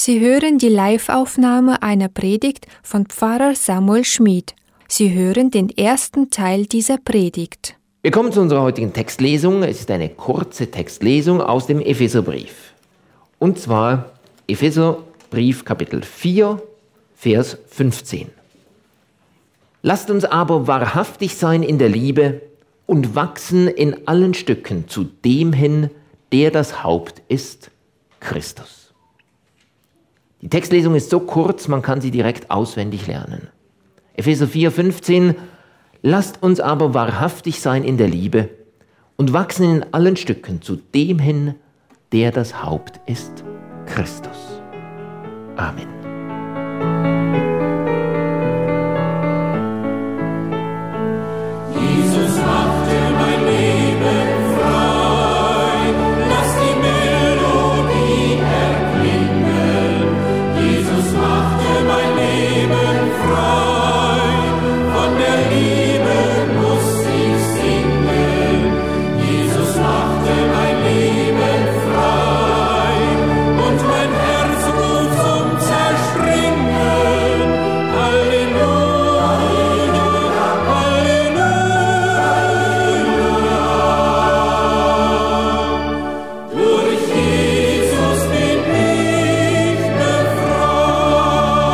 Sie hören die Live-Aufnahme einer Predigt von Pfarrer Samuel Schmid. Sie hören den ersten Teil dieser Predigt. Wir kommen zu unserer heutigen Textlesung. Es ist eine kurze Textlesung aus dem Epheserbrief. Und zwar Epheserbrief Kapitel 4, Vers 15. Lasst uns aber wahrhaftig sein in der Liebe und wachsen in allen Stücken zu dem hin, der das Haupt ist, Christus. Die Textlesung ist so kurz, man kann sie direkt auswendig lernen. Epheser 4, 15. Lasst uns aber wahrhaftig sein in der Liebe und wachsen in allen Stücken zu dem hin, der das Haupt ist, Christus. Amen. Jesus machte mein Leben frei, lass die Melodie erklingen. Jesus machte mein Leben frei, von der Liebe muss ich singen. Jesus machte mein Leben frei und mein Herz ruft zum Zerspringen. Halleluja, Halleluja. Durch Jesus bin ich befreit.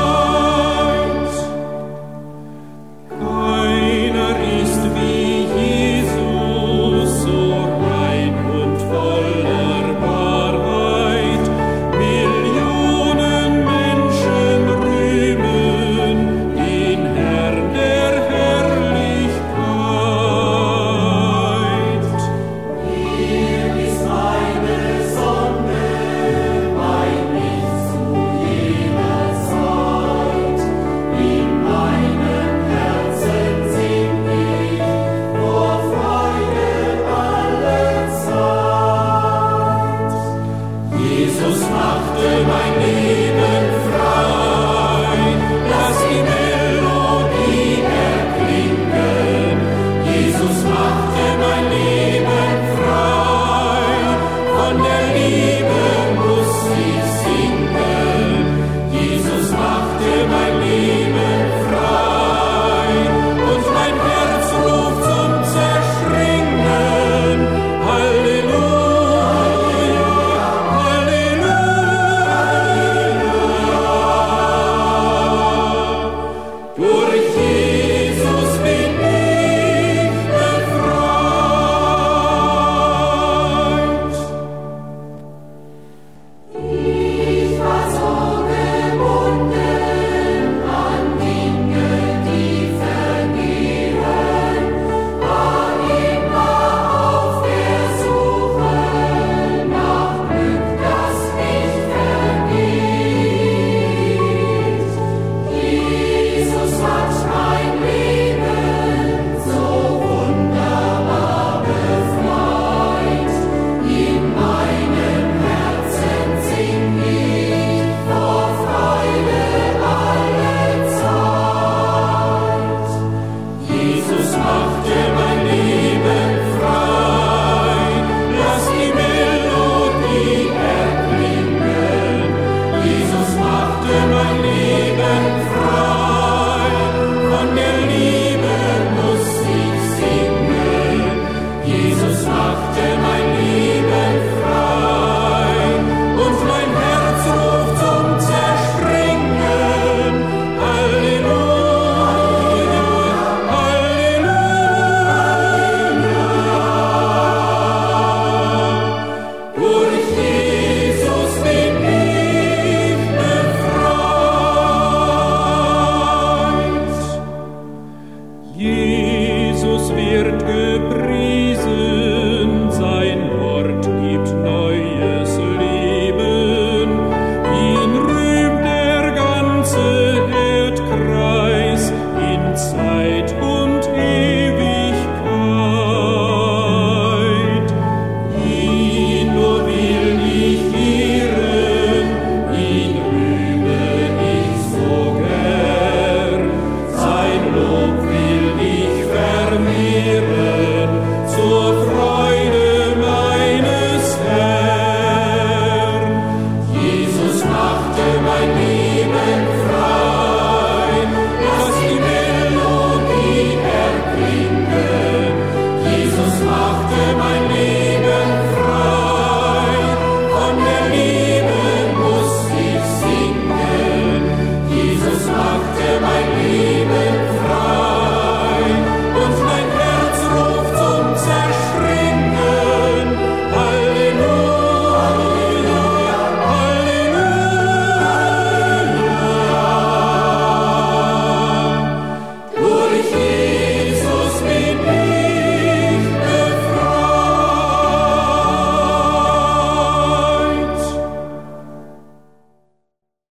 Keiner ist wie Jesus, so rein und voller Wahrheit. Millionen Menschen rühmen den Herrn der Herrlichkeit. Er ist meine Sonne, mein Licht zu jeder Zeit. In meinem Herzen sing ich vor Freude alle Zeit. Jesus machte mein Leben frei, lass die Melodie erklingen. Jesus machte mein Leben frei, von der Liebe muss ich singen. Jesus machte mein Leben frei und mein Herz ruft zum Zerspringen. Halleluja, Halleluja. Durch Jesus bin ich befreit. Ich war so gebunden an Dinge, die vergehen, war immer auf der Suche nach Glück, das nicht vergeht. Jesus hat mein Leben so wunderbar befreit. In meinem Herzen sing ich vor Freude alle Zeit. Jesus machte mein Leben frei, lass die Melodie erklingen. Jesus machte mein Leben frei, von der Liebe muss ich singen. Jesus machte mein Leben frei und mein Herz ruft zum Zerspringen. Halleluja, Halleluja. Durch Jesus bin ich befreit.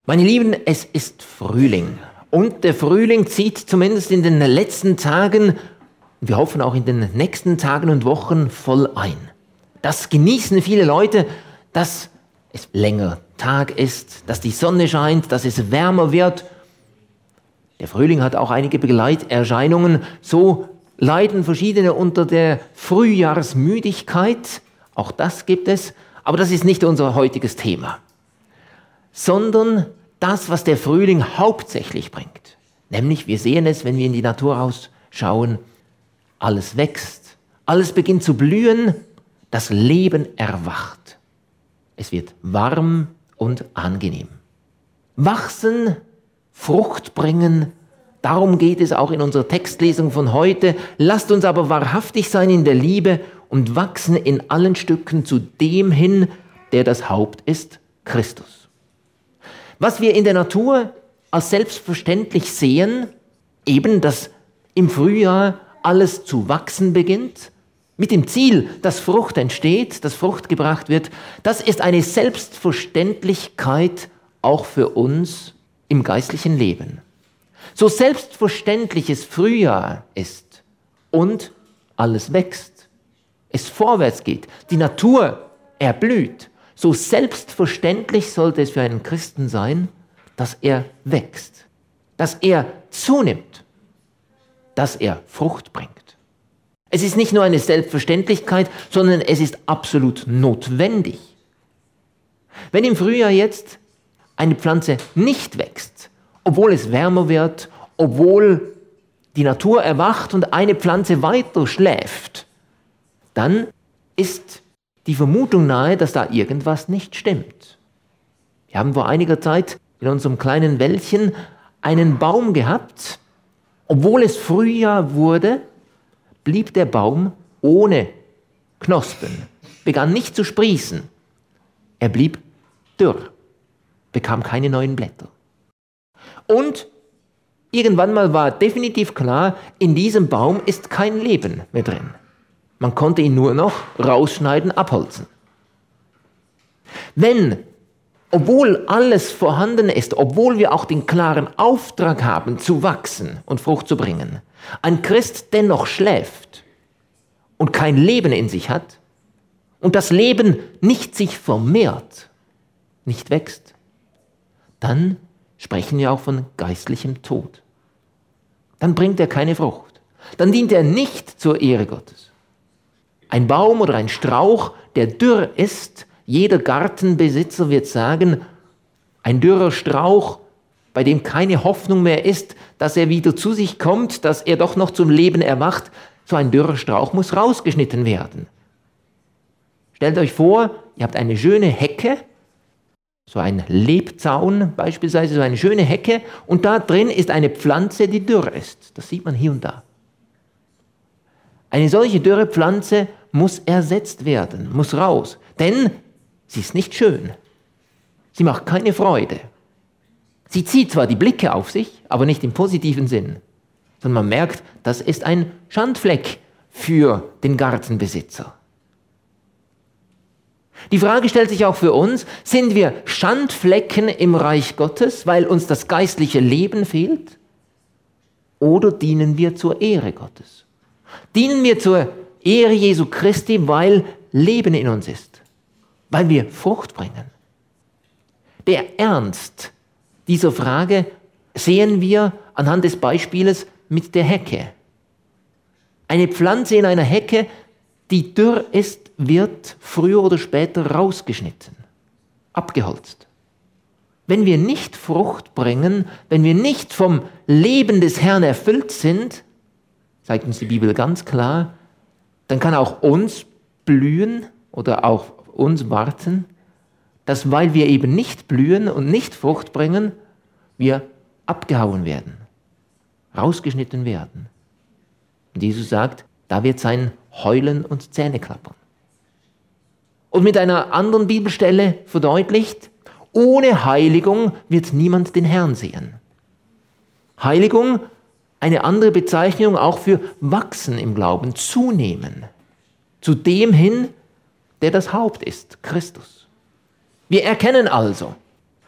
Meine Lieben, es ist Frühling. Und der Frühling zieht zumindest in den letzten Tagen, wir hoffen auch in den nächsten Tagen und Wochen, voll ein. Das genießen viele Leute, dass es länger Tag ist, dass die Sonne scheint, dass es wärmer wird. Der Frühling hat auch einige Begleiterscheinungen. So leiden verschiedene unter der Frühjahrsmüdigkeit. Auch das gibt es. Aber das ist nicht unser heutiges Thema. Sondern das, was der Frühling hauptsächlich bringt. Nämlich, wir sehen es, wenn wir in die Natur rausschauen, alles wächst, alles beginnt zu blühen, das Leben erwacht. Es wird warm und angenehm. Wachsen, Frucht bringen, darum geht es auch in unserer Textlesung von heute. Lasst uns aber wahrhaftig sein in der Liebe und wachsen in allen Stücken zu dem hin, der das Haupt ist, Christus. Was wir in der Natur als selbstverständlich sehen, eben, dass im Frühjahr alles zu wachsen beginnt, mit dem Ziel, dass Frucht entsteht, dass Frucht gebracht wird, das ist eine Selbstverständlichkeit auch für uns im geistlichen Leben. So selbstverständlich es Frühjahr ist und alles wächst, es vorwärts geht, die Natur erblüht, so selbstverständlich sollte es für einen Christen sein, dass er wächst, dass er zunimmt, dass er Frucht bringt. Es ist nicht nur eine Selbstverständlichkeit, sondern es ist absolut notwendig. Wenn im Frühjahr jetzt eine Pflanze nicht wächst, obwohl es wärmer wird, obwohl die Natur erwacht und eine Pflanze weiter schläft, dann ist die Vermutung nahe, dass da irgendwas nicht stimmt. Wir haben vor einiger Zeit in unserem kleinen Wäldchen einen Baum gehabt. Obwohl es Frühjahr wurde, blieb der Baum ohne Knospen, begann nicht zu sprießen. Er blieb dürr, bekam keine neuen Blätter. Und irgendwann mal war definitiv klar, in diesem Baum ist kein Leben mehr drin. Man konnte ihn nur noch rausschneiden, abholzen. Wenn, obwohl alles vorhanden ist, obwohl wir auch den klaren Auftrag haben, zu wachsen und Frucht zu bringen, ein Christ dennoch schläft und kein Leben in sich hat und das Leben nicht sich vermehrt, nicht wächst, dann sprechen wir auch von geistlichem Tod. Dann bringt er keine Frucht. Dann dient er nicht zur Ehre Gottes. Ein Baum oder ein Strauch, der dürr ist, jeder Gartenbesitzer wird sagen, ein dürrer Strauch, bei dem keine Hoffnung mehr ist, dass er wieder zu sich kommt, dass er doch noch zum Leben erwacht, so ein dürrer Strauch muss rausgeschnitten werden. Stellt euch vor, ihr habt eine schöne Hecke, so ein Lebzaun beispielsweise, so eine schöne Hecke, und da drin ist eine Pflanze, die dürr ist. Das sieht man hier und da. Eine solche dürre Pflanze muss ersetzt werden, muss raus, denn sie ist nicht schön. Sie macht keine Freude. Sie zieht zwar die Blicke auf sich, aber nicht im positiven Sinn, sondern man merkt, das ist ein Schandfleck für den Gartenbesitzer. Die Frage stellt sich auch für uns, sind wir Schandflecken im Reich Gottes, weil uns das geistliche Leben fehlt? Oder dienen wir zur Ehre Gottes? Dienen wir zur Ehre Jesu Christi, weil Leben in uns ist, weil wir Frucht bringen? Der Ernst dieser Frage sehen wir anhand des Beispieles mit der Hecke. Eine Pflanze in einer Hecke, die dürr ist, wird früher oder später rausgeschnitten, abgeholzt. Wenn wir nicht Frucht bringen, wenn wir nicht vom Leben des Herrn erfüllt sind, zeigt uns die Bibel ganz klar, dann kann auch uns blühen oder auch uns warten, dass, weil wir eben nicht blühen und nicht Frucht bringen, wir abgehauen werden, rausgeschnitten werden. Und Jesus sagt, da wird sein Heulen und Zähneklappern. Und mit einer anderen Bibelstelle verdeutlicht, ohne Heiligung wird niemand den Herrn sehen. Heiligung, eine andere Bezeichnung auch für wachsen im Glauben, zunehmen, zu dem hin, der das Haupt ist, Christus. Wir erkennen also,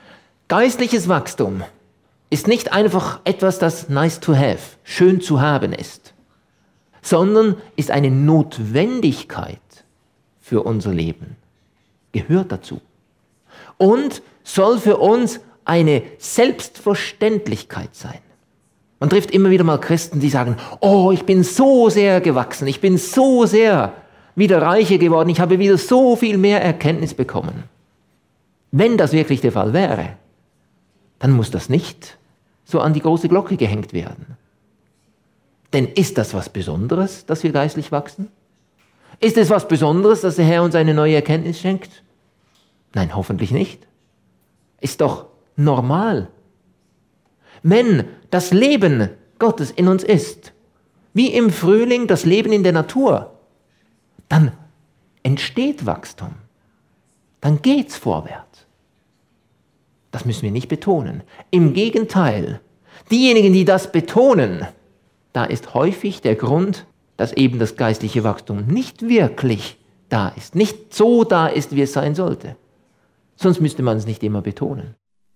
Geistliches Wachstum ist nicht einfach etwas, das nice to have, schön zu haben ist, sondern ist eine Notwendigkeit für unser Leben, gehört dazu und soll für uns eine Selbstverständlichkeit sein. Man trifft immer wieder mal Christen, die sagen, oh, ich bin so sehr gewachsen, ich bin so sehr wieder reicher geworden, ich habe wieder so viel mehr Erkenntnis bekommen. Wenn das wirklich der Fall wäre, dann muss das nicht so an die große Glocke gehängt werden. Denn ist das was Besonderes, dass wir geistlich wachsen? Ist es was Besonderes, dass der Herr uns eine neue Erkenntnis schenkt? Nein, hoffentlich nicht. Ist doch normal. Wenn das Leben Gottes in uns ist, wie im Frühling das Leben in der Natur, dann entsteht Wachstum. Dann geht's vorwärts. Das müssen wir nicht betonen. Im Gegenteil, diejenigen, die das betonen, da ist häufig der Grund, dass eben das geistliche Wachstum nicht wirklich da ist, nicht so da ist, wie es sein sollte. Sonst müsste man es nicht immer betonen.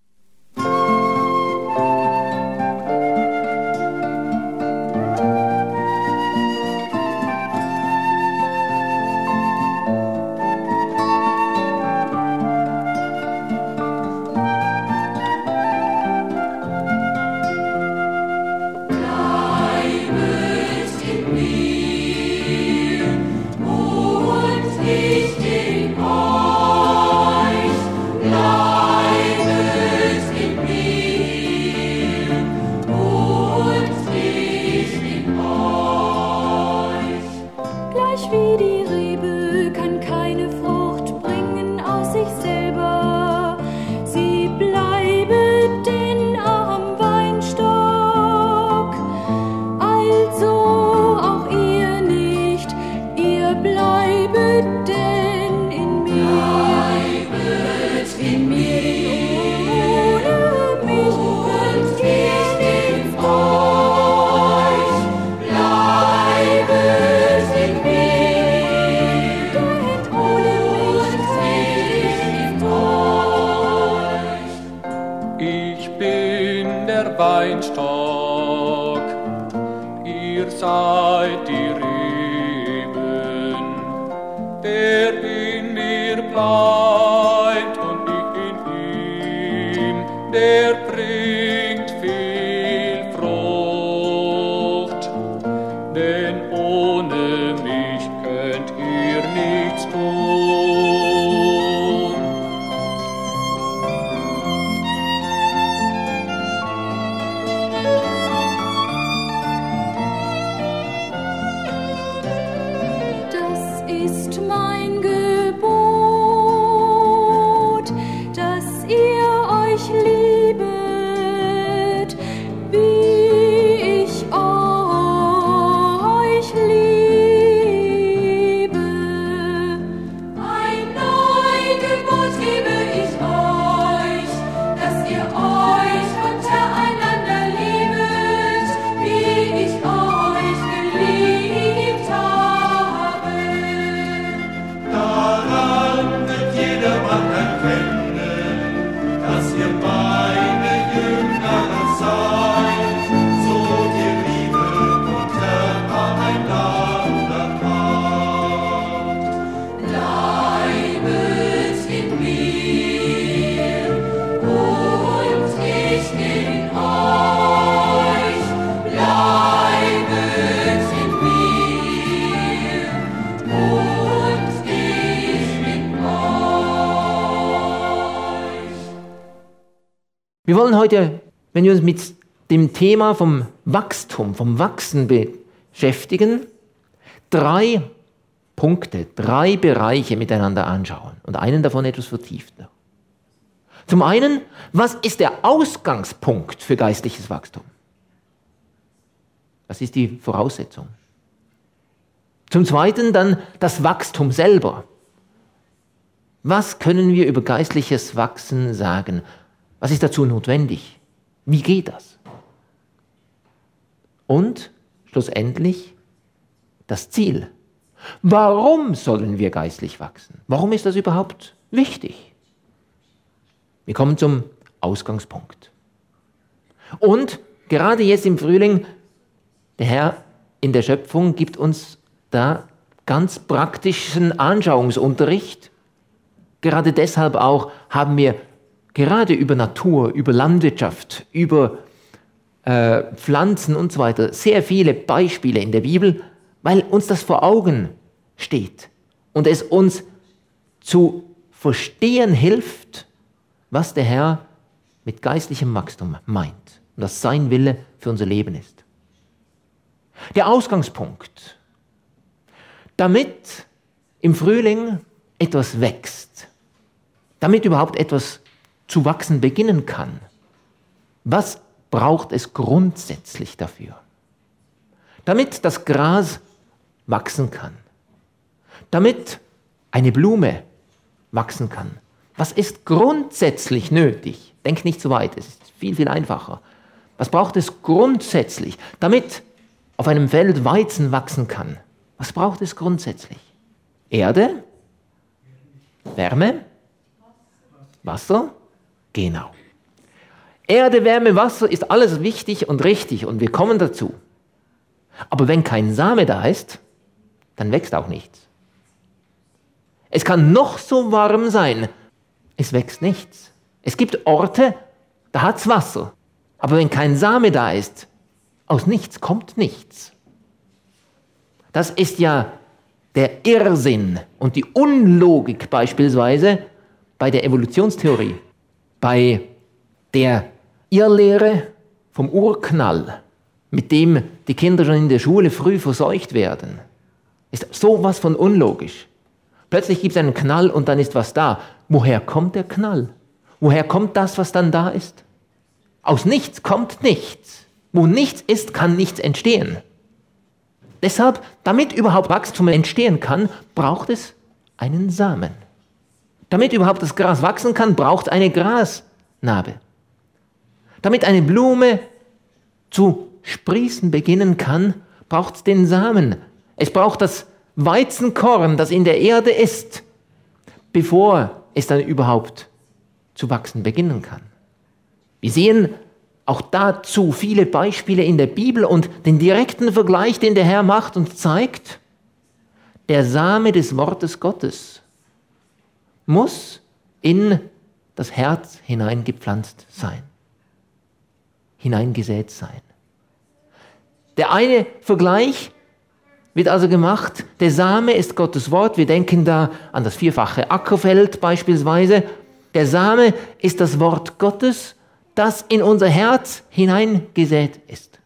Weinstock, ihr seid die Reben, der in mir bleibt und ich in ihm, der bringt viel Frucht, denn ohne mich könnt ihr nichts tun. Wir wollen heute, wenn wir uns mit dem Thema vom Wachstum, vom Wachsen beschäftigen, 3 Punkte, 3 Bereiche miteinander anschauen und einen davon etwas vertiefter. Zum einen, was ist der Ausgangspunkt für geistliches Wachstum? Was ist die Voraussetzung? Zum zweiten dann das Wachstum selber. Was können wir über geistliches Wachsen sagen? Was ist dazu notwendig? Wie geht das? Und schlussendlich das Ziel. Warum sollen wir geistlich wachsen? Warum ist das überhaupt wichtig? Wir kommen zum Ausgangspunkt. Und gerade jetzt im Frühling, der Herr in der Schöpfung gibt uns da ganz praktischen Anschauungsunterricht. Gerade deshalb auch haben wir gerade über Natur, über Landwirtschaft, über Pflanzen und so weiter sehr viele Beispiele in der Bibel, weil uns das vor Augen steht und es uns zu verstehen hilft, was der Herr mit geistlichem Wachstum meint und was sein Wille für unser Leben ist. Der Ausgangspunkt, damit im Frühling etwas wächst, damit überhaupt etwas zu wachsen beginnen kann, was braucht es grundsätzlich dafür? Damit das Gras wachsen kann, damit eine Blume wachsen kann, was ist grundsätzlich nötig? Denk nicht so weit, es ist viel, viel einfacher. Was braucht es grundsätzlich, damit auf einem Feld Weizen wachsen kann? Was braucht es grundsätzlich? Erde? Wärme? Wasser? Genau. Erde, Wärme, Wasser ist alles wichtig und richtig und wir kommen dazu. Aber wenn kein Same da ist, dann wächst auch nichts. Es kann noch so warm sein, es wächst nichts. Es gibt Orte, da hat es Wasser. Aber wenn kein Same da ist, aus nichts kommt nichts. Das ist ja der Irrsinn und die Unlogik beispielsweise bei der Evolutionstheorie, bei der Irrlehre vom Urknall, mit dem die Kinder schon in der Schule früh verseucht werden. Ist sowas von unlogisch. Plötzlich gibt es einen Knall und dann ist was da. Woher kommt der Knall? Woher kommt das, was dann da ist? Aus nichts kommt nichts. Wo nichts ist, kann nichts entstehen. Deshalb, damit überhaupt Wachstum entstehen kann, braucht es einen Samen. Damit überhaupt das Gras wachsen kann, braucht es eine Grasnarbe. Damit eine Blume zu sprießen beginnen kann, braucht es den Samen. Es braucht das Weizenkorn, das in der Erde ist, bevor es dann überhaupt zu wachsen beginnen kann. Wir sehen auch dazu viele Beispiele in der Bibel und den direkten Vergleich, den der Herr macht und zeigt, der Same des Wortes Gottes muss in das Herz hineingepflanzt sein, hineingesät sein. Der eine Vergleich wird also gemacht, der Same ist Gottes Wort. Wir denken da an das vierfache Ackerfeld beispielsweise. Der Same ist das Wort Gottes, das in unser Herz hineingesät ist.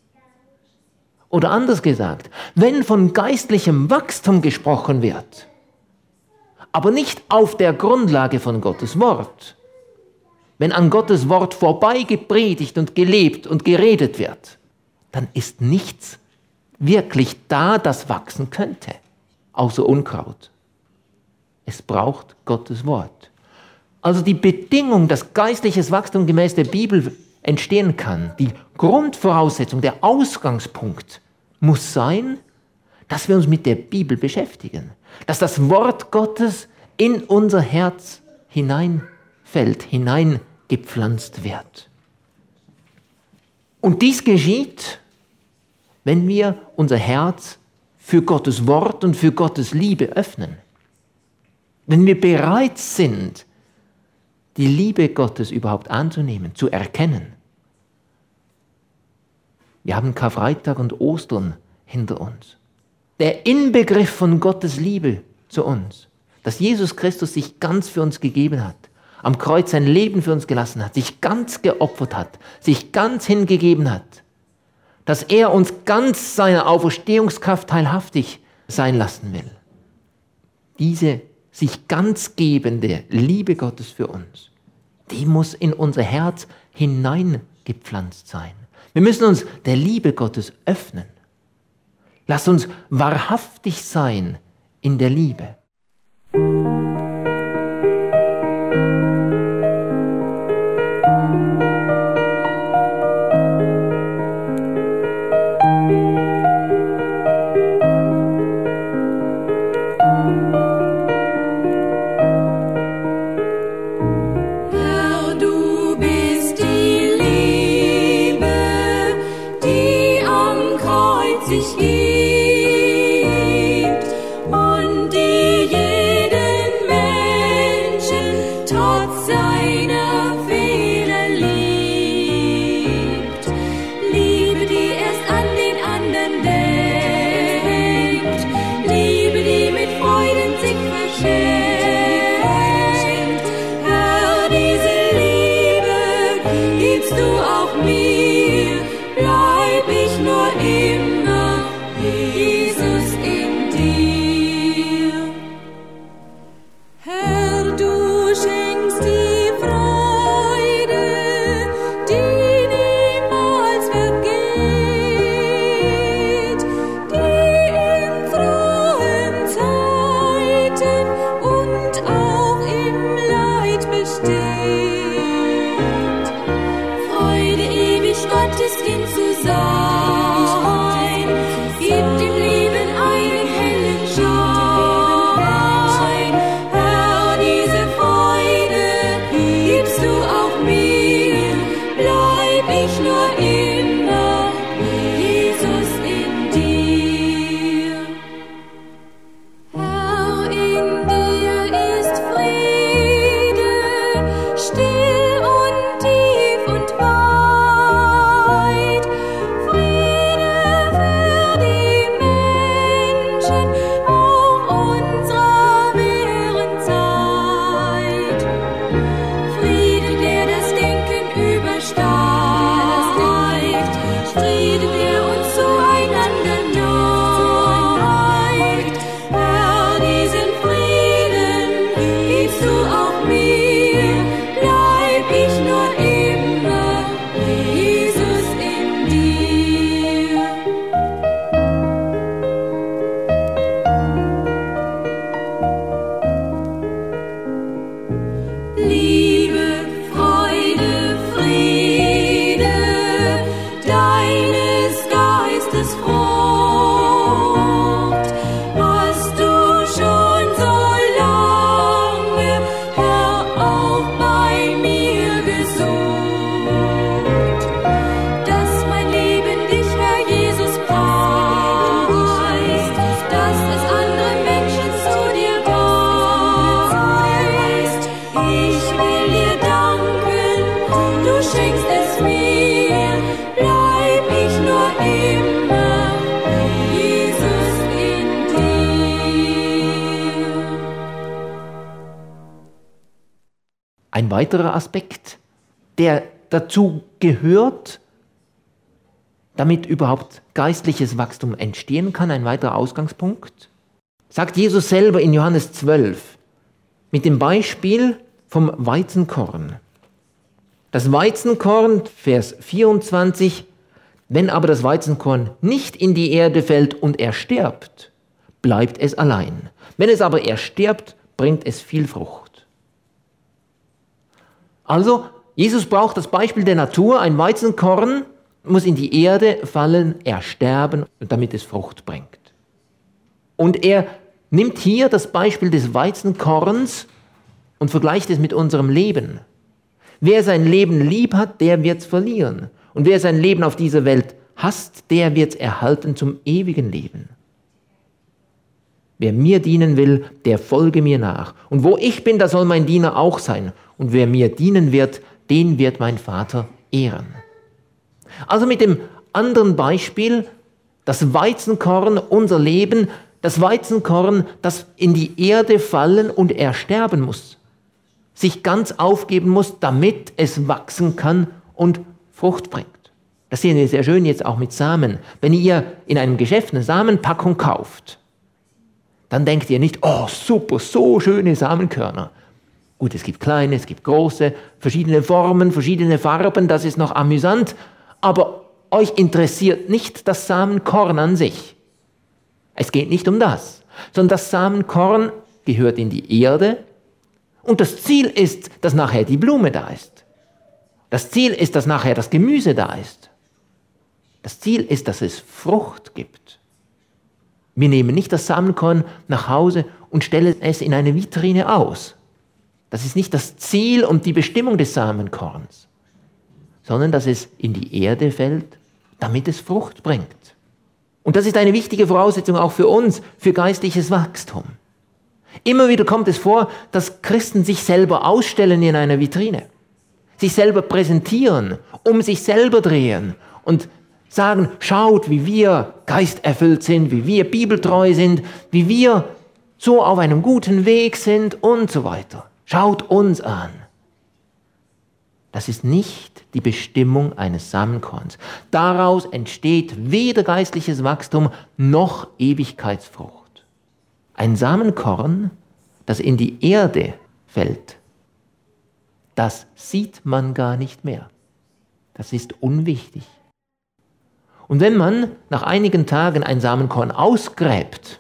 Oder anders gesagt, wenn von geistlichem Wachstum gesprochen wird, aber nicht auf der Grundlage von Gottes Wort, wenn an Gottes Wort vorbei gepredigt und gelebt und geredet wird, dann ist nichts wirklich da, das wachsen könnte, außer Unkraut. Es braucht Gottes Wort. Also die Bedingung, dass geistliches Wachstum gemäß der Bibel entstehen kann, die Grundvoraussetzung, der Ausgangspunkt muss sein, dass wir uns mit der Bibel beschäftigen, dass das Wort Gottes in unser Herz hineinfällt, hineingepflanzt wird. Und dies geschieht, wenn wir unser Herz für Gottes Wort und für Gottes Liebe öffnen. Wenn wir bereit sind, die Liebe Gottes überhaupt anzunehmen, zu erkennen. Wir haben Karfreitag und Ostern hinter uns. Der Inbegriff von Gottes Liebe zu uns, dass Jesus Christus sich ganz für uns gegeben hat, am Kreuz sein Leben für uns gelassen hat, sich ganz geopfert hat, sich ganz hingegeben hat, dass er uns ganz seiner Auferstehungskraft teilhaftig sein lassen will. Diese sich ganz gebende Liebe Gottes für uns, die muss in unser Herz hineingepflanzt sein. Wir müssen uns der Liebe Gottes öffnen. Lasst uns wahrhaftig sein in der Liebe. Herr, du bist dich liebt und die jeden Menschen trotz seiner Fehler liebt. Liebe, die erst an den anderen denkt, Liebe, die mit Freuden sich verschenkt. Herr, diese Liebe gibst du auch mir, bleib ich nur immer, Jesus, in dir. Herr, du schenkst die Freude, die niemals vergeht, die in frohen Zeiten und auch im Leid besteht. Freude ewig Gottes Kind zu sein, gibt dem Leben einen hellen Schein. Herr, diese Freude gibst du auch mir, bleib ich nur immer, Jesus, in dir. Herr, in dir ist Friede, still und tief und weit, Friede für die Menschen auch unserer schweren Zeit. Friede, der das Denken übersteigt, Friede, der uns zueinander neigt. Herr, diesen Frieden gibst du auch mir, bleib ich nur immer, Jesus, in dir. Liebe, Freude, Friede, deines Geistes Frucht, hast du schon so lange, Herr, auch bei mir gesucht, dass mein Leben dich, Herr Jesus, preist, dass es andere Menschen zu dir weist. Ich will dir danken, du schenkst es mir, bleib ich nur immer, Jesus, in dir. Ein weiterer Aspekt, der dazu gehört, damit überhaupt geistliches Wachstum entstehen kann, ein weiterer Ausgangspunkt, sagt Jesus selber in Johannes 12 mit dem Beispiel vom Weizenkorn. Das Weizenkorn, Vers 24, wenn aber das Weizenkorn nicht in die Erde fällt und er stirbt, bleibt es allein. Wenn es aber erstirbt, bringt es viel Frucht. Also, Jesus braucht das Beispiel der Natur. Ein Weizenkorn muss in die Erde fallen, ersterben, damit es Frucht bringt. Und er nimmt hier das Beispiel des Weizenkorns und vergleicht es mit unserem Leben. Wer sein Leben lieb hat, der wird es verlieren. Und wer sein Leben auf dieser Welt hasst, der wird es erhalten zum ewigen Leben. Wer mir dienen will, der folge mir nach. Und wo ich bin, da soll mein Diener auch sein. Und wer mir dienen wird, den wird mein Vater ehren. Also mit dem anderen Beispiel, das Weizenkorn, unser Leben, das Weizenkorn, das in die Erde fallen und ersterben muss, sich ganz aufgeben muss, damit es wachsen kann und Frucht bringt. Das sehen wir sehr schön jetzt auch mit Samen. Wenn ihr in einem Geschäft eine Samenpackung kauft, dann denkt ihr nicht, oh super, so schöne Samenkörner. Gut, es gibt kleine, es gibt große, verschiedene Formen, verschiedene Farben, das ist noch amüsant, aber euch interessiert nicht das Samenkorn an sich. Es geht nicht um das, sondern das Samenkorn gehört in die Erde und das Ziel ist, dass nachher die Blume da ist. Das Ziel ist, dass nachher das Gemüse da ist. Das Ziel ist, dass es Frucht gibt. Wir nehmen nicht das Samenkorn nach Hause und stellen es in eine Vitrine aus. Das ist nicht das Ziel und die Bestimmung des Und das ist eine wichtige Voraussetzung auch für uns, für geistliches Wachstum. Immer wieder kommt es vor, dass Christen sich selber ausstellen in einer Vitrine, sich selber präsentieren, um sich selber drehen und sagen, schaut, wie wir geisterfüllt sind, wie wir bibeltreu sind, wie wir so auf einem guten Weg sind und so weiter. Schaut uns an. Das ist nicht die Bestimmung eines Samenkorns. Daraus entsteht weder geistliches Wachstum noch Ewigkeitsfrucht. Ein Samenkorn, das in die Erde fällt, das sieht man gar nicht mehr. Das ist unwichtig. Und wenn man nach einigen Tagen ein Samenkorn ausgräbt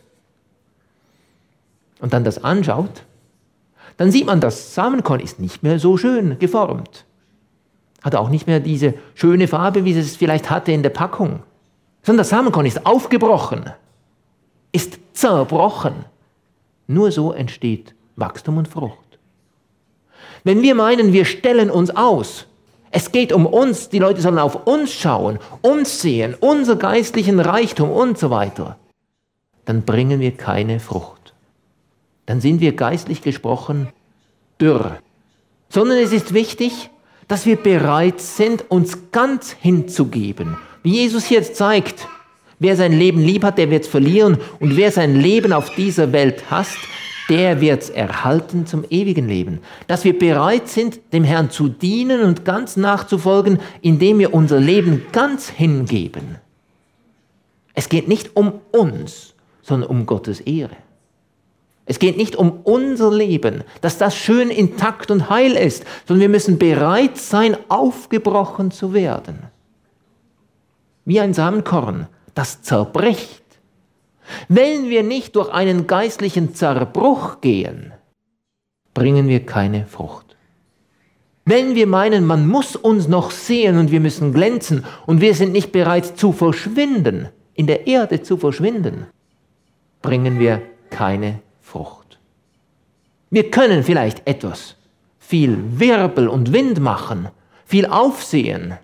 und dann das anschaut, dann sieht man, das Samenkorn ist nicht mehr so schön geformt. Hat auch nicht mehr diese schöne Farbe, wie es vielleicht hatte in der Packung. Sondern das Samenkorn ist aufgebrochen, ist zerbrochen. Nur so entsteht Wachstum und Frucht. Wenn wir meinen, wir stellen uns aus, es geht um uns, die Leute sollen auf uns schauen, uns sehen, unser geistlichen Reichtum und so weiter, dann bringen wir keine Frucht. Dann sind wir geistlich gesprochen dürr. Sondern es ist wichtig, dass wir bereit sind, uns ganz hinzugeben. Wie Jesus jetzt zeigt, wer sein Leben lieb hat, der wird es verlieren. Und wer sein Leben auf dieser Welt hasst, der wird es erhalten zum ewigen Leben. Dass wir bereit sind, dem Herrn zu dienen und ganz nachzufolgen, indem wir unser Leben ganz hingeben. Es geht nicht um uns, sondern um Gottes Ehre. Es geht nicht um unser Leben, dass das schön intakt und heil ist, sondern wir müssen bereit sein, aufgebrochen zu werden. Wie ein Samenkorn, das zerbricht. Wenn wir nicht durch einen geistlichen Zerbruch gehen, bringen wir keine Frucht. Wenn wir meinen, man muss uns noch sehen und wir müssen glänzen und wir sind nicht bereit zu verschwinden, in der Erde zu verschwinden, bringen wir keine Frucht. Wir können vielleicht etwas, viel Wirbel und Wind machen, viel Aufsehen,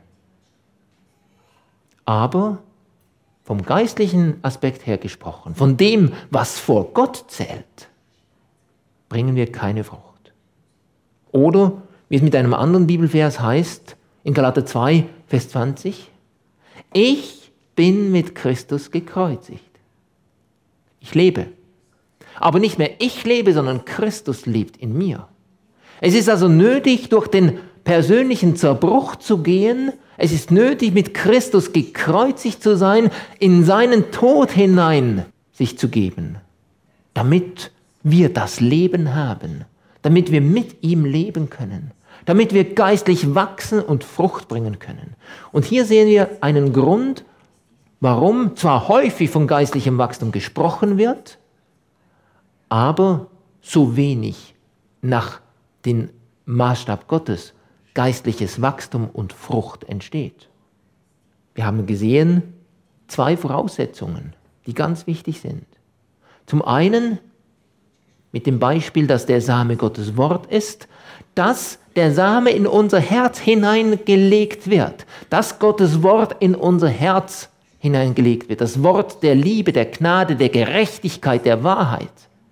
aber vom geistlichen Aspekt her gesprochen, von dem, was vor Gott zählt, bringen wir keine Frucht. Oder, wie es mit einem anderen Bibelvers heißt, in Galater 2, Vers 20, ich bin mit Christus gekreuzigt. Ich lebe. Aber nicht mehr ich lebe, sondern Christus lebt in mir. Es ist also nötig, durch den persönlichen Zerbruch zu gehen. Es ist nötig, mit Christus gekreuzigt zu sein, in seinen Tod hinein sich zu geben, damit wir das Leben haben, damit wir mit ihm leben können, damit wir geistlich wachsen und Frucht bringen können. Und hier sehen wir einen Grund, warum zwar häufig von geistlichem Wachstum gesprochen wird, aber so wenig nach dem Maßstab Gottes geistliches Wachstum und Frucht entsteht. Wir haben gesehen, 2 Voraussetzungen, die ganz wichtig sind. Zum einen mit dem Beispiel, dass der Same Gottes Wort ist, dass der Same in unser Herz hineingelegt wird, dass Gottes Wort in unser Herz hineingelegt wird, das Wort der Liebe, der Gnade, der Gerechtigkeit, der Wahrheit.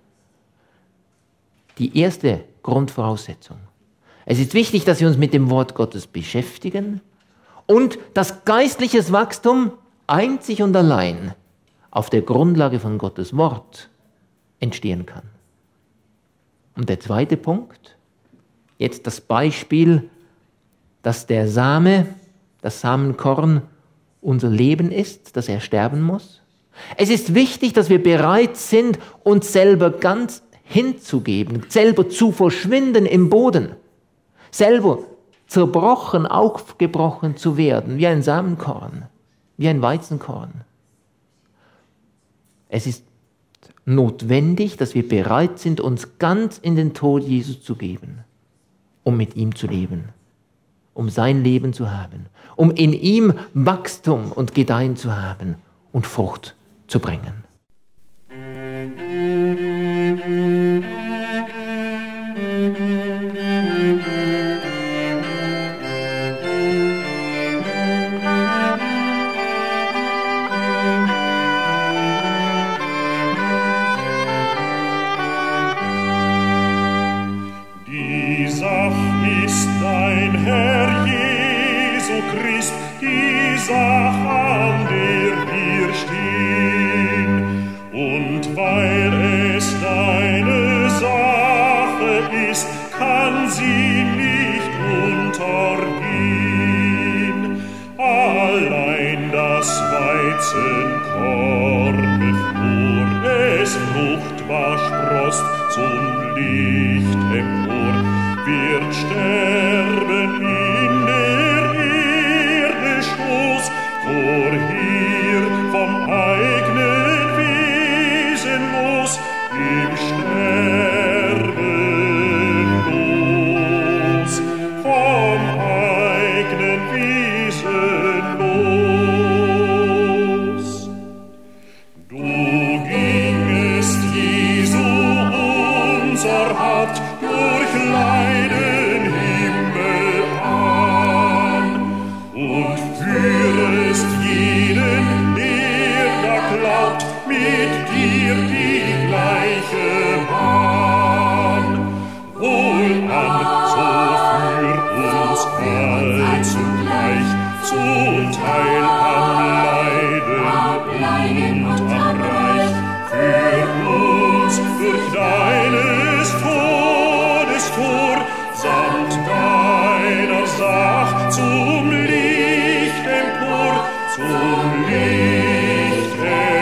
Die erste Grundvoraussetzung. Es ist wichtig, dass wir uns mit dem Wort Gottes beschäftigen und dass geistliches Wachstum einzig und allein auf der Grundlage von Gottes Wort entstehen kann. Und der zweite Punkt, jetzt das Beispiel, dass der Same, das Samenkorn, unser Leben ist, dass er sterben muss. Es ist wichtig, dass wir bereit sind, uns selber ganz hinzugeben, selber zu verschwinden im Boden, selber zerbrochen, aufgebrochen zu werden, wie ein Samenkorn, wie ein Weizenkorn. Es ist notwendig, dass wir bereit sind, uns ganz in den Tod Jesu zu geben, um mit ihm zu leben, um sein Leben zu haben, um in ihm Wachstum und Gedeihen zu haben und Frucht zu bringen. Christ, die Sache, an der wir stehen. Und weil es deine Sache ist, kann sie nicht untergehen. Allein das Weizenkorn, bevor es fruchtbar sproßt, zum Licht empor, wird sterben in der Erde Schoß, vorher vom eigenen Wesen los, im Sterben los, vom eigenen Wesen los. Du gingest, Jesu, unser Haupt, durch Leiden Himmel an und führest jeden, der da glaubt, mit dir die gleiche Bahn. Wohlan, so führ uns all zugleich zum Teil am Leiden und am Reich. Führ uns durch deines Todes Tor, samt deiner Sach zum Licht empor, zum Licht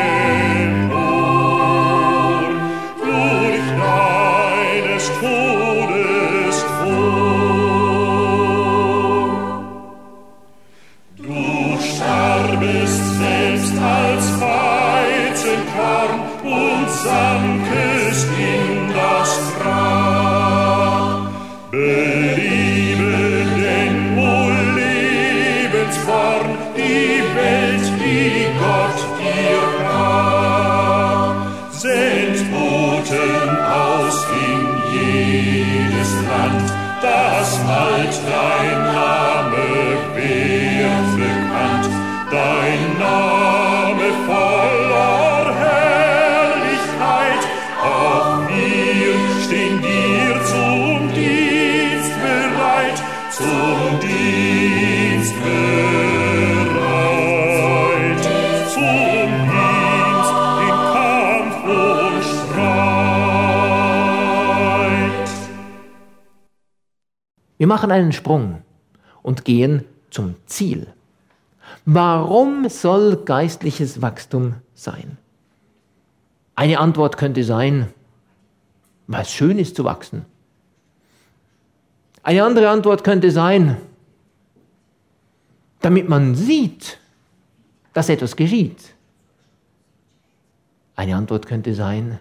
empor, durch deines Todes Tor. Du starbest selbst als Weizenkorn und sankest in das Grab. Beliebe denn wohl Lebensborn die Welt, die Gott dir gab. Send Boten aus in jedes Land, das bald dein Name wird bekannt, dein Name voller Herrlichkeit. Auch wir stehen dir zum Dienst bereit, zum Dienst bereit, zum Dienst in Kampf und Streit. Wir machen einen Sprung und gehen zum Ziel. Warum soll geistliches Wachstum sein? Eine Antwort könnte sein, weil es schön ist zu wachsen. Eine andere Antwort könnte sein, damit man sieht, dass etwas geschieht. Eine Antwort könnte sein,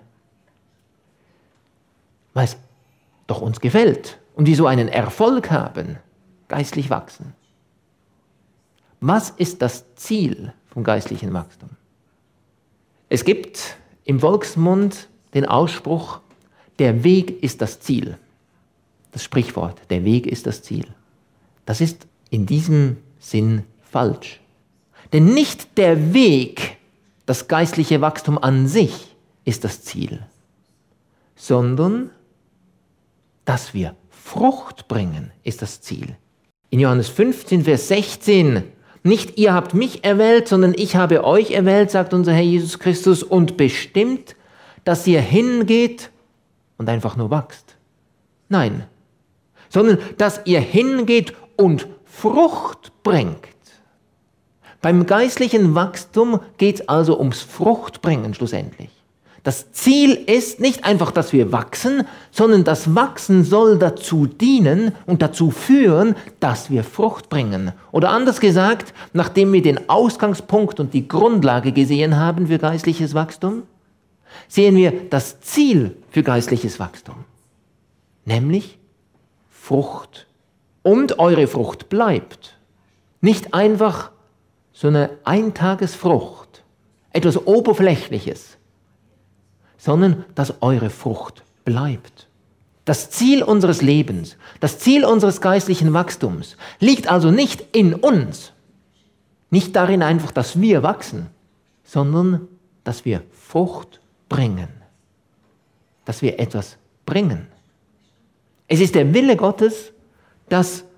weil es doch uns gefällt und wir so einen Erfolg haben, geistlich wachsen. Was ist das Ziel vom geistlichen Wachstum? Es gibt im Volksmund den Ausspruch, der Weg ist das Ziel. Das Sprichwort, der Weg ist das Ziel. Das ist in diesem Sinn falsch. Denn nicht der Weg, das geistliche Wachstum an sich ist das Ziel, sondern dass wir Frucht bringen, ist das Ziel. In Johannes 15, Vers 16, nicht ihr habt mich erwählt, sondern ich habe euch erwählt, sagt unser Herr Jesus Christus, und bestimmt, dass ihr hingeht und einfach nur wachst. Nein, sondern dass ihr hingeht und Frucht bringt. Beim geistlichen Wachstum geht es also ums Fruchtbringen schlussendlich. Das Ziel ist nicht einfach, dass wir wachsen, sondern das Wachsen soll dazu dienen und dazu führen, dass wir Frucht bringen. Oder anders gesagt, nachdem wir den Ausgangspunkt und die Grundlage gesehen haben für geistliches Wachstum, sehen wir das Ziel für geistliches Wachstum, nämlich Frucht. Und eure Frucht bleibt. Nicht einfach so eine Eintagesfrucht, etwas Oberflächliches, sondern dass eure Frucht bleibt. Das Ziel unseres Lebens, das Ziel unseres geistlichen Wachstums liegt also nicht in uns, nicht darin einfach, dass wir wachsen, sondern dass wir Frucht bringen, dass wir etwas bringen. Es ist der Wille Gottes, dass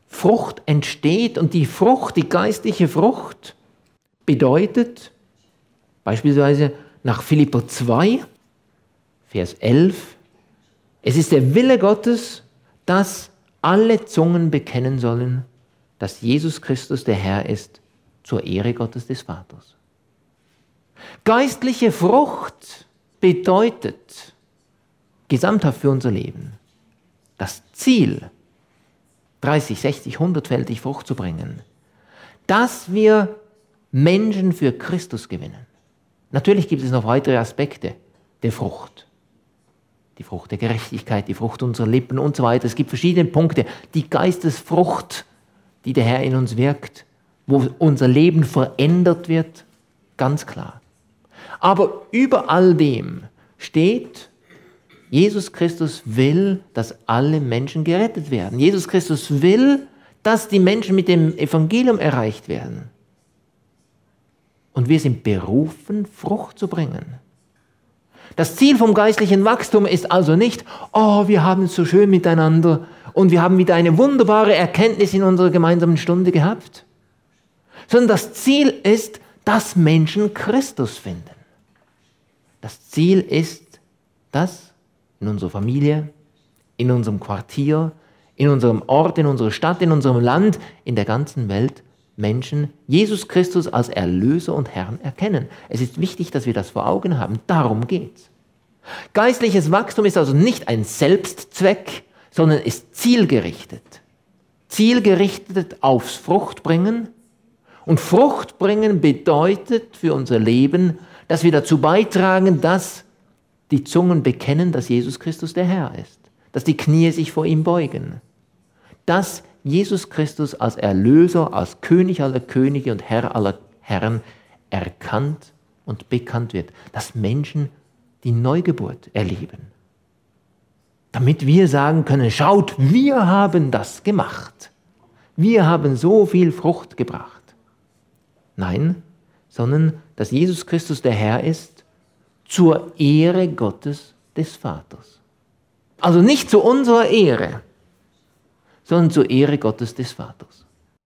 Frucht entsteht. Und die Frucht, die geistliche Frucht, bedeutet beispielsweise nach Philipper 2, Vers 11, es ist der Wille Gottes, dass alle Zungen bekennen sollen, dass Jesus Christus der Herr ist, zur Ehre Gottes des Vaters. Geistliche Frucht bedeutet, gesamthaft für unser Leben, das Ziel, 30, 60, 100-fältig Frucht zu bringen, dass wir Menschen für Christus gewinnen. Natürlich gibt es noch weitere Aspekte der Frucht. Die Frucht der Gerechtigkeit, die Frucht unserer Lippen und so weiter. Es gibt verschiedene Punkte. Die Geistesfrucht, die der Herr in uns wirkt, wo unser Leben verändert wird, ganz klar. Aber über all dem steht, Jesus Christus will, dass alle Menschen gerettet werden. Jesus Christus will, dass die Menschen mit dem Evangelium erreicht werden. Und wir sind berufen, Frucht zu bringen. Das Ziel vom geistlichen Wachstum ist also nicht, oh, wir haben es so schön miteinander und wir haben wieder eine wunderbare Erkenntnis in unserer gemeinsamen Stunde gehabt, sondern das Ziel ist, dass Menschen Christus finden. Das Ziel ist, dass in unserer Familie, in unserem Quartier, in unserem Ort, in unserer Stadt, in unserem Land, in der ganzen Welt Menschen Jesus Christus als Erlöser und Herrn erkennen. Es ist wichtig, dass wir das vor Augen haben. Darum geht's. Geistliches Wachstum ist also nicht ein Selbstzweck, sondern ist zielgerichtet. Zielgerichtet aufs Fruchtbringen. Und Fruchtbringen bedeutet für unser Leben, dass wir dazu beitragen, dass die Zungen bekennen, dass Jesus Christus der Herr ist. Dass die Knie sich vor ihm beugen. Dass Jesus Christus als Erlöser, als König aller Könige und Herr aller Herren erkannt und bekannt wird. Dass Menschen die Neugeburt erleben. Damit wir sagen können, schaut, wir haben das gemacht. Wir haben so viel Frucht gebracht. Nein, sondern dass Jesus Christus der Herr ist, zur Ehre Gottes des Vaters. Also nicht zu unserer Ehre, sondern zur Ehre Gottes des Vaters.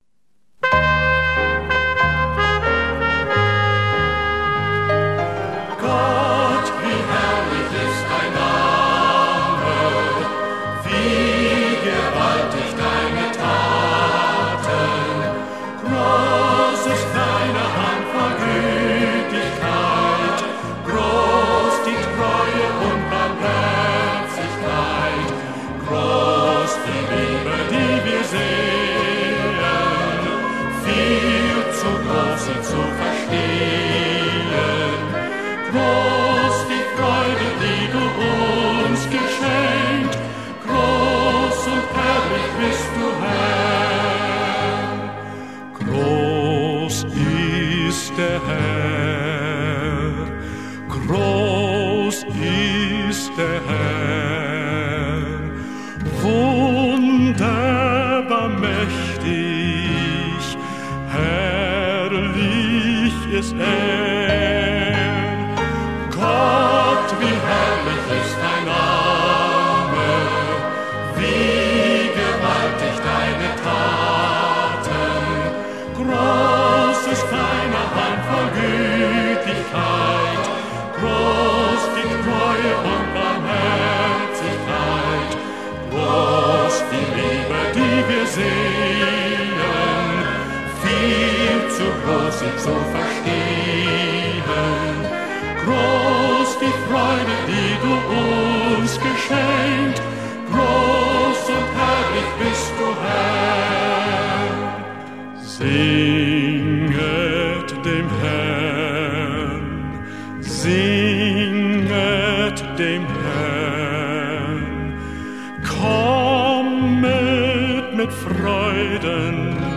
Gott, wie herrlich ist dein Name, wie gewaltig deine Taten. Groß ist deine Hand voll Gütigkeit, groß die Treue und Barmherzigkeit, groß die Liebe, die wir sehen, viel zu groß, sie zu verstehen. Groß die Freude, die du uns geschenkt, groß und herrlich bist du, Herr. Groß ist der Herr, groß ist der Herr, wunderbar mächtig, herrlich ist Gott, wie herrlich ist dein Name, wie gewaltig deine Taten. Groß ist deine Hand voll Gütigkeit, groß die Treue und Barmherzigkeit, groß die Liebe, die wir sehen, viel zu groß, sie zu verstehen. Groß die Freude, die du uns geschenkt, groß und herrlich bist du, Herr. Singet dem Herrn, singet dem Herrn, kommet mit Freuden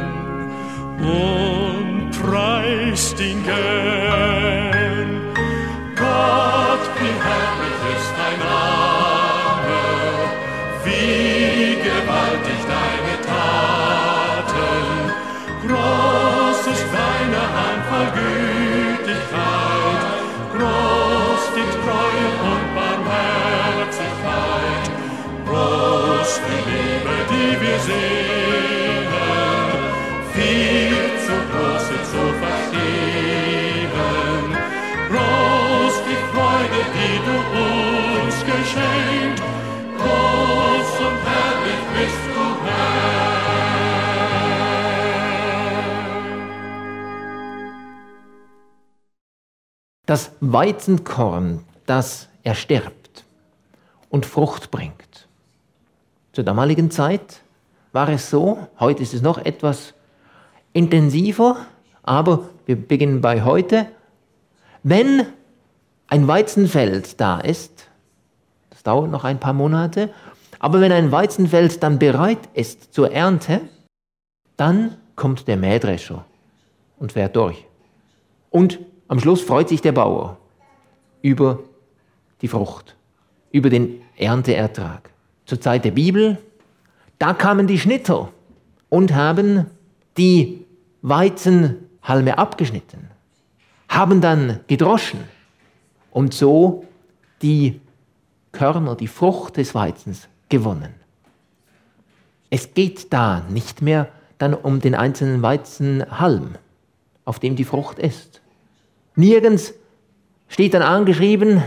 und preist ihn gern. Gott, wie herrlich ist dein Name, wie gewaltig deine Taten. Groß ist deine Hand voll Gütigkeit, groß die Treue und Barmherzigkeit, groß die Liebe, die wir sehen, das Weizenkorn, das erstirbt und Frucht bringt. Zur damaligen Zeit war es so, heute ist es noch etwas intensiver, aber wir beginnen bei heute. Wenn ein Weizenfeld da ist, das dauert noch ein paar Monate, aber wenn ein Weizenfeld dann bereit ist zur Ernte, dann kommt der Mähdrescher und fährt durch. Und am Schluss freut sich der Bauer über die Frucht, über den Ernteertrag. Zur Zeit der Bibel, da kamen die Schnitter und haben die Weizenhalme abgeschnitten, haben dann gedroschen und so die Körner, die Frucht des Weizens gewonnen. Es geht da nicht mehr dann um den einzelnen Weizenhalm, auf dem die Frucht ist. Nirgends steht dann angeschrieben,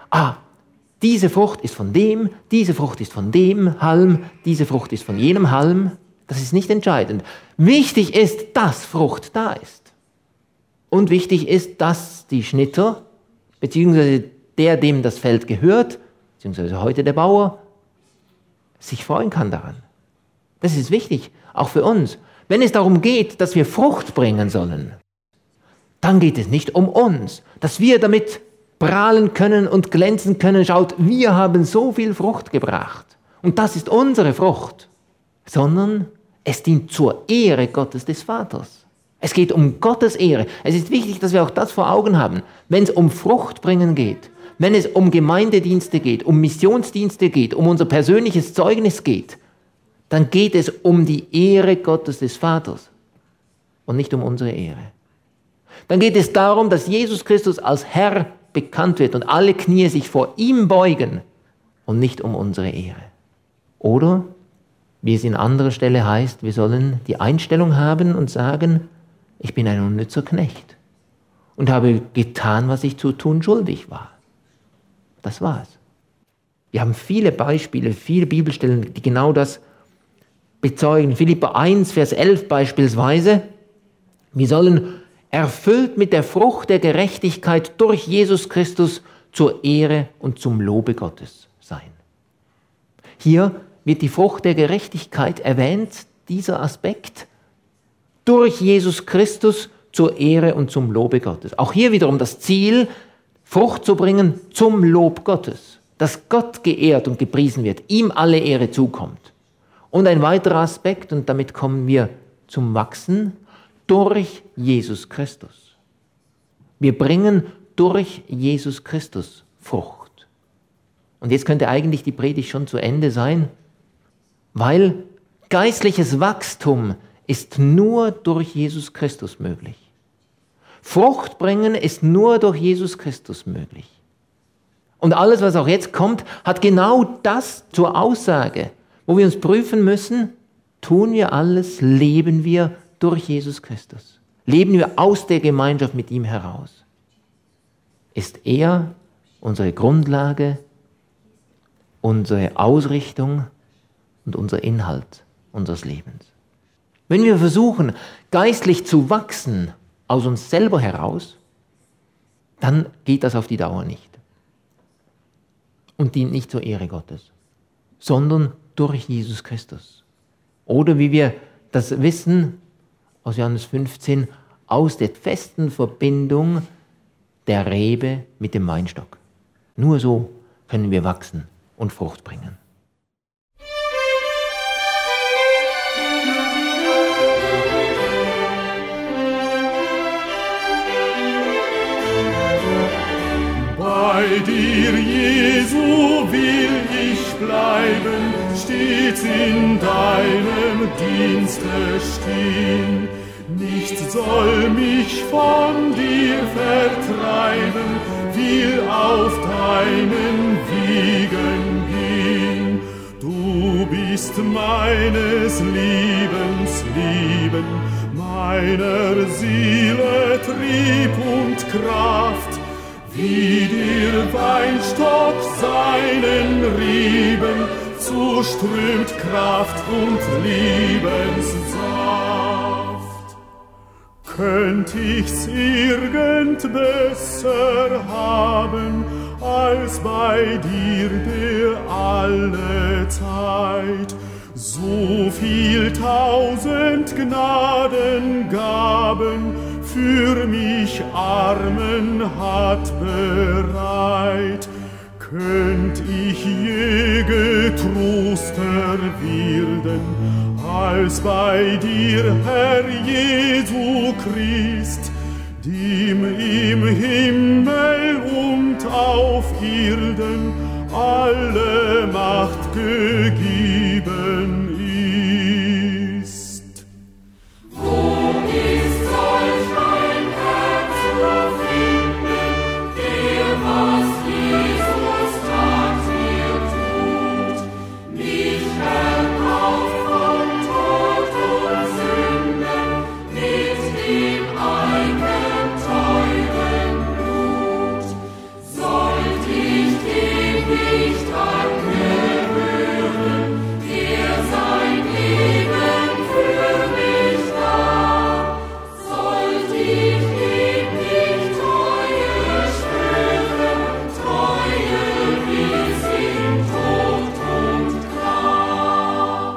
diese Frucht ist von dem, diese Frucht ist von dem Halm, diese Frucht ist von jenem Halm. Das ist nicht entscheidend. Wichtig ist, dass Frucht da ist. Und wichtig ist, dass die Schnitter, beziehungsweise der, dem das Feld gehört, beziehungsweise heute der Bauer, sich freuen kann daran. Das ist wichtig, auch für uns. Wenn es darum geht, dass wir Frucht bringen sollen, dann geht es nicht um uns, dass wir damit prahlen können und glänzen können. Schaut, wir haben so viel Frucht gebracht und das ist unsere Frucht. Sondern es dient zur Ehre Gottes des Vaters. Es geht um Gottes Ehre. Es ist wichtig, dass wir auch das vor Augen haben. Wenn es um Fruchtbringen geht, wenn es um Gemeindedienste geht, um Missionsdienste geht, um unser persönliches Zeugnis geht, dann geht es um die Ehre Gottes des Vaters und nicht um unsere Ehre. Dann geht es darum, dass Jesus Christus als Herr bekannt wird und alle Knie sich vor ihm beugen und nicht um unsere Ehre. Oder, wie es in anderer Stelle heißt, wir sollen die Einstellung haben und sagen, ich bin ein unnützer Knecht und habe getan, was ich zu tun schuldig war. Das war's. Wir haben viele Beispiele, viele Bibelstellen, die genau das bezeugen. Philipper 1, Vers 11 beispielsweise. Wir sollen erfüllt mit der Frucht der Gerechtigkeit durch Jesus Christus zur Ehre und zum Lobe Gottes sein. Hier wird die Frucht der Gerechtigkeit erwähnt, dieser Aspekt, durch Jesus Christus zur Ehre und zum Lobe Gottes. Auch hier wiederum das Ziel, Frucht zu bringen zum Lob Gottes, dass Gott geehrt und gepriesen wird, ihm alle Ehre zukommt. Und ein weiterer Aspekt, und damit kommen wir zum Wachsen, durch Jesus Christus. Wir bringen durch Jesus Christus Frucht. Und jetzt könnte eigentlich die Predigt schon zu Ende sein, weil geistliches Wachstum ist nur durch Jesus Christus möglich. Frucht bringen ist nur durch Jesus Christus möglich. Und alles, was auch jetzt kommt, hat genau das zur Aussage, wo wir uns prüfen müssen, tun wir alles, leben wir durch Jesus Christus. Leben wir aus der Gemeinschaft mit ihm heraus. Ist er unsere Grundlage, unsere Ausrichtung und unser Inhalt unseres Lebens. Wenn wir versuchen, geistlich zu wachsen aus uns selber heraus, dann geht das auf die Dauer nicht. Und dient nicht zur Ehre Gottes, sondern durch Jesus Christus. Oder wie wir das wissen, aus Johannes 15, aus der festen Verbindung der Rebe mit dem Weinstock. Nur so können wir wachsen und Frucht bringen. Bei dir, Jesu, will ich bleiben, stets in deinem Dienste stehen. Nichts soll mich von dir vertreiben, will auf deinen Wegen gehen. Du bist meines Lebens Leben, meiner Seele Trieb und Kraft. Wie der Weinstock seinen Reben zuströmt Kraft und Lebenssaft. Könnt ich's irgend besser haben, als bei dir der alle Zeit. So viel 1000 Gnadengaben für mich Armen hat bereit. Könnt ich je getroster werden, als bei dir, Herr Jesu Christ, dem im Himmel und auf Erden alle Macht gegeben ist. Wo ist solch ein Herz zu finden, der was Jesus tat mir tut, mich erkauft von Tod und Sünden mit dem eigenen teuren Blut. Sollt ich dem nicht angehören, der sein Leben für mich gab, sollt ich ihm nicht Treue schwören, Treue bis in Tod und Grab.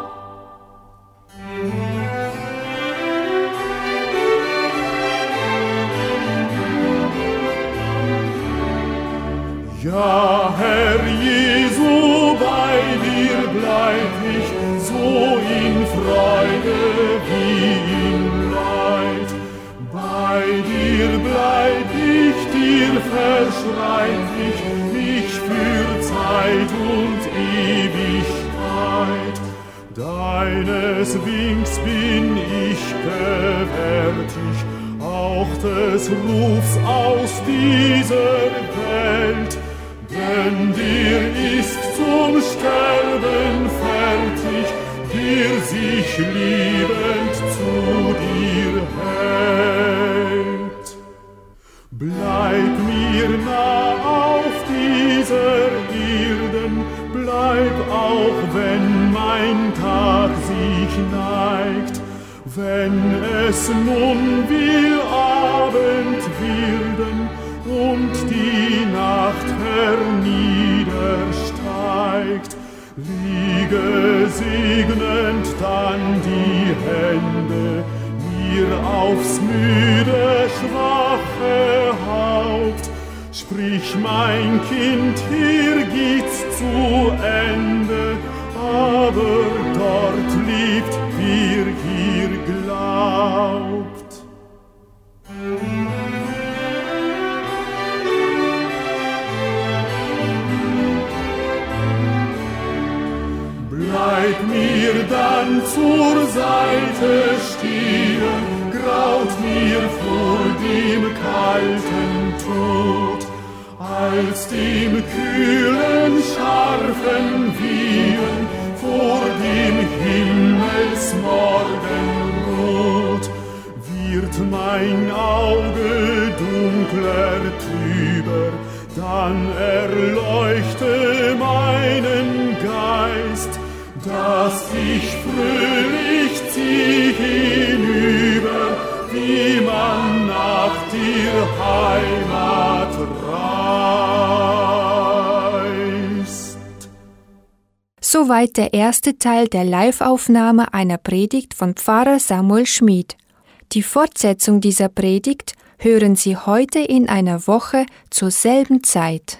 Ja, Herr Jesu, bei dir bleib ich so in Freude wie in Leid. Bei dir bleib ich, dir verschreib ich mich für Zeit und Ewigkeit. Deines Winks bin ich gewärtig, auch des Rufs aus dieser Welt. Denn dir ist zum Sterben fertig, der sich liebend zu dir hält. Bleib mir nah auf dieser Erden, bleib auch, wenn mein Tag sich neigt. Wenn es nun will Abend werden und die Nacht herniedersteigt, liege segnend dann die Hände mir aufs müde, schwache Haupt. Sprich, mein Kind, hier geht's zu Ende, aber dort lebt, wer hier glaubt. Bleib mir dann zur Seite stehen, graut mir vor dem kalten Tod, als dem kühlen, scharfen Wehen vor dem Himmelsmorgenrot. Wird mein Auge dunkler, trüber, dann erleuchte meinen Geist, dass ich fröhlich zieh hinüber, wie man nach der Heimat reist. Soweit der erste Teil der Live-Aufnahme einer Predigt von Pfarrer Samuel Schmid. Die Fortsetzung dieser Predigt hören Sie heute in einer Woche zur selben Zeit.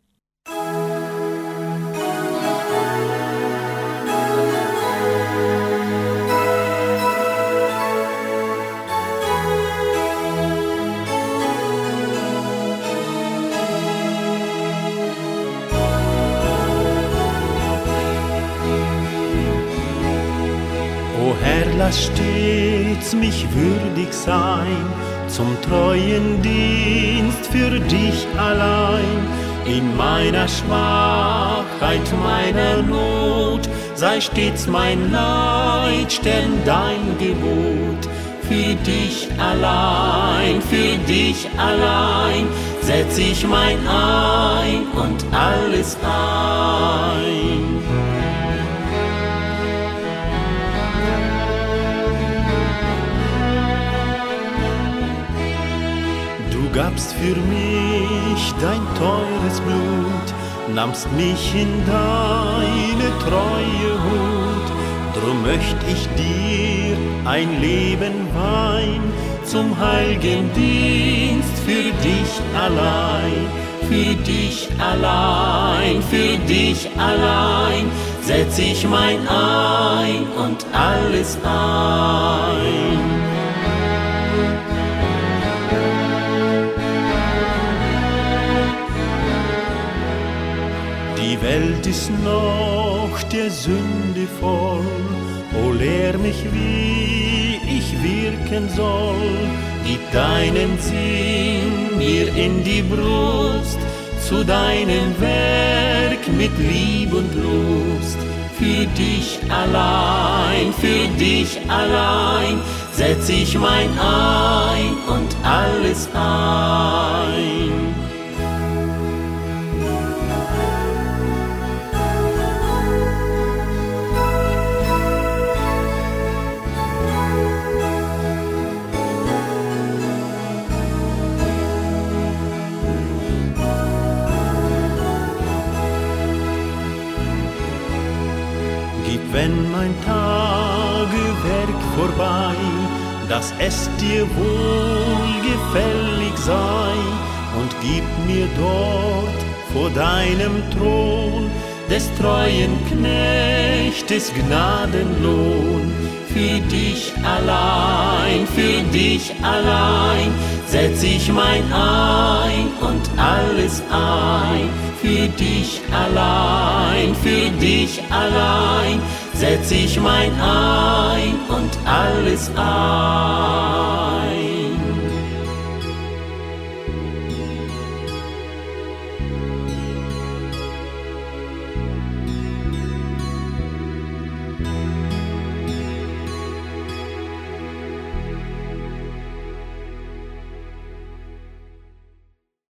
O Herr, lass stets mich würdig sein, zum treuen Dienst für dich allein. In meiner Schwachheit, meiner Not, sei stets mein Leitstern dein Gebot. Für dich allein setz ich mein Ein und alles ein. gabst für mich dein teures Blut, nahmst mich in deine treue Hut. Drum möcht ich dir ein Leben weihen, zum heiligen Dienst für dich allein. Für dich allein, für dich allein, setz ich mein Ein und alles ein. Die Welt ist noch der Sünde voll, o lehr mich, wie ich wirken soll. Gib deinen Sinn mir in die Brust, zu deinem Werk mit Lieb und Lust. Für dich allein, setz ich mein Ein und alles ein. Wenn mein Tagewerk vorbei, dass es dir wohlgefällig sei, und gib mir dort vor deinem Thron des treuen Knechtes Gnadenlohn. Für dich allein, setz ich mein Ein und alles ein. Für dich allein, setz ich mein Ein und alles ein.